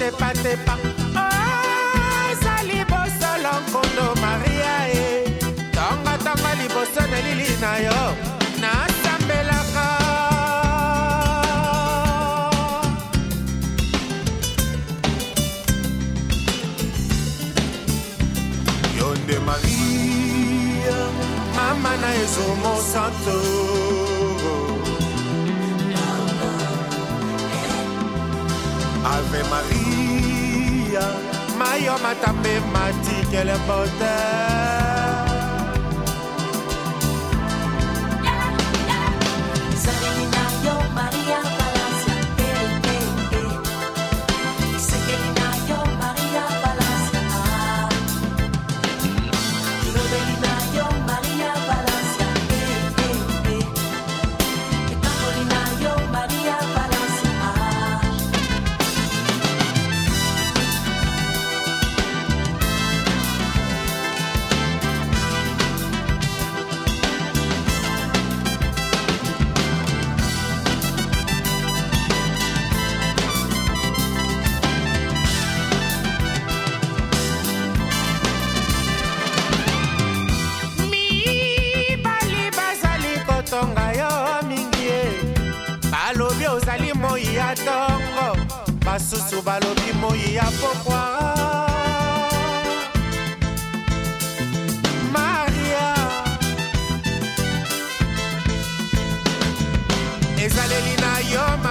kotepatepa ozali bosolo nkondo maria e tongatonga liboso na lili na yo nasambelaka yonde maria mama na ezomo santo Ave Maria, Mayo Matape Mati, quel bonheur. Salina yo Maria Palacia, Sekelina yo Maria Palacia, Rodelina yo Maria Palacia, Carolina yo Maria Palacia. Tonga yo mingi balobi ozali moi ya tongo basusu balobi moi ya pokwa Maria ezaleli na yo